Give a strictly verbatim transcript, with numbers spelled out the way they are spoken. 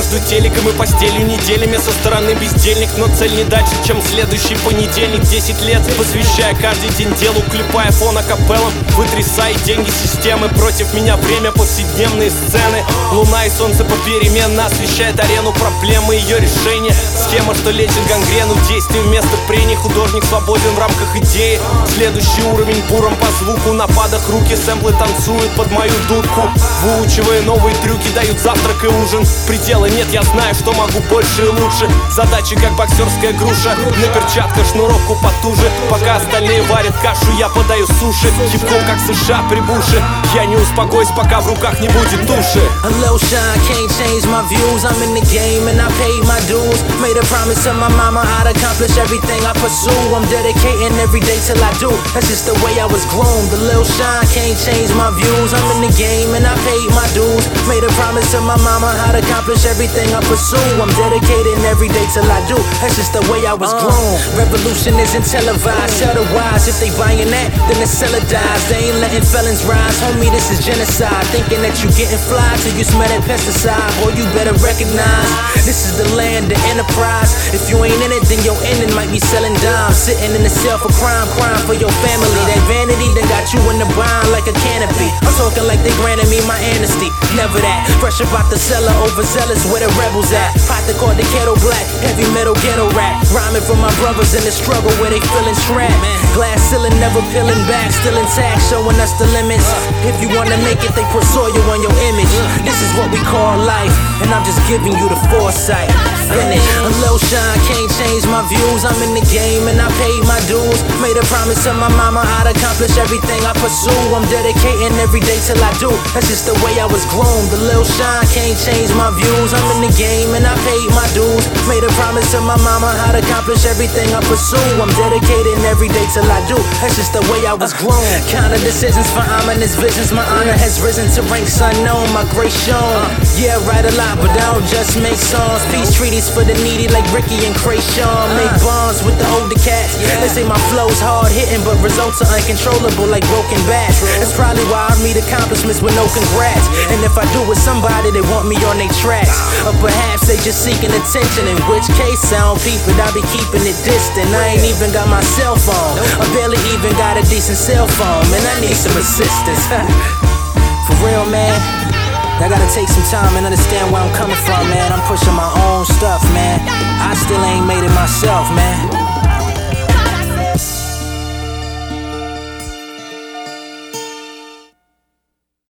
между телеком и постелью неделями со стороны бездельник, но цель не дальше, чем следующий понедельник. Десять лет посвящая каждый день делу, клепая фон акапеллам, вытрясая деньги системы. Против меня время, повседневные сцены. Луна и солнце попеременно освещает арену, проблемы, ее решение. Схема, что лечит гангрену, действие вместо прений. Художник свободен в рамках идеи. Следующий уровень буром по звуку, на падах руки, сэмплы танцуют под мою дудку. Выучивая новые трюки, дают завтрак и ужин. Предела нет, я знаю, что могу больше и лучше. Задачи как боксерская груша, на перчатках шнуровку потуже. Пока остальные варят кашу, я подаю суши. Хип-хоп как США при Буше. Я не успокоюсь, пока в руках не будет души. A little shine can't change my views. I'm in the game and I paid my dues. Made a promise to my mama I'd accomplish everything I pursue. I'm dedicating every day till I do. That's just the way I was groomed. The little shine can't change my views. I'm in the game and I paid my dues. Made a promise to my mama I'd accomplish everything I pursue. I'm dedicating every day till I do. That's just the way I was groomed. Revolution isn't televised. Tell the wise if they buying that, then the seller dies. They ain't letting felons rise. Homie, this is genocide. Thinking that you getting fly till you smell that pesticide. Boy, you better recognize this is the land of enterprise. If you ain't in it, then your ending might be selling dimes. Sitting in the cell for crime, crime for your family. That vanity done got you in the bind like a canopy. I'm talking like they granted me my amnesty. Never that. Fresh about the cellar, overzealous where the rebels at. Pot that called the kettle black, heavy metal ghetto rap. Rhyming for my brothers in the struggle where they feeling trapped. Glass ceiling never peeling back, still intact, showing us the limits. If you wanna make it, they put soil on your image. This is what we call life, and I'm just giving you the foresight. Finish. A little shine can't change my views. I'm in the game and I paid my dues. Made a promise to my mama I'd accomplish everything I pursue. I'm dedicating every day till I do. That's just the way I was groomed. The little shine can't change my views. I'm in the game and I paid my dues. Made a promise to my mama I'd accomplish everything I pursue. I'm dedicating every day till I do. That's just the way I was groomed. Counter decisions for ominous visions. My honor has risen to ranks unknown. My grace shown. Yeah, I write a lot, but I don't just make songs. Peace treaties for the needy like Ricky and Krayshawn. Make bonds with the older cats. They say my flow's hard hitting, but results are uncontrollable like broken bats. That's probably why I meet accomplishments with no congrats. And if I do with somebody, they want me on their tracks. Or perhaps they just seeking attention, in which case I don't peep it, I be keeping it distant. I ain't even got my cell phone. I barely even got a decent cell phone. Man, I need some assistance. For real, man. I gotta take some time and understand where I'm coming from, man. I'm pushing my own stuff, man. I still ain't made it myself, man.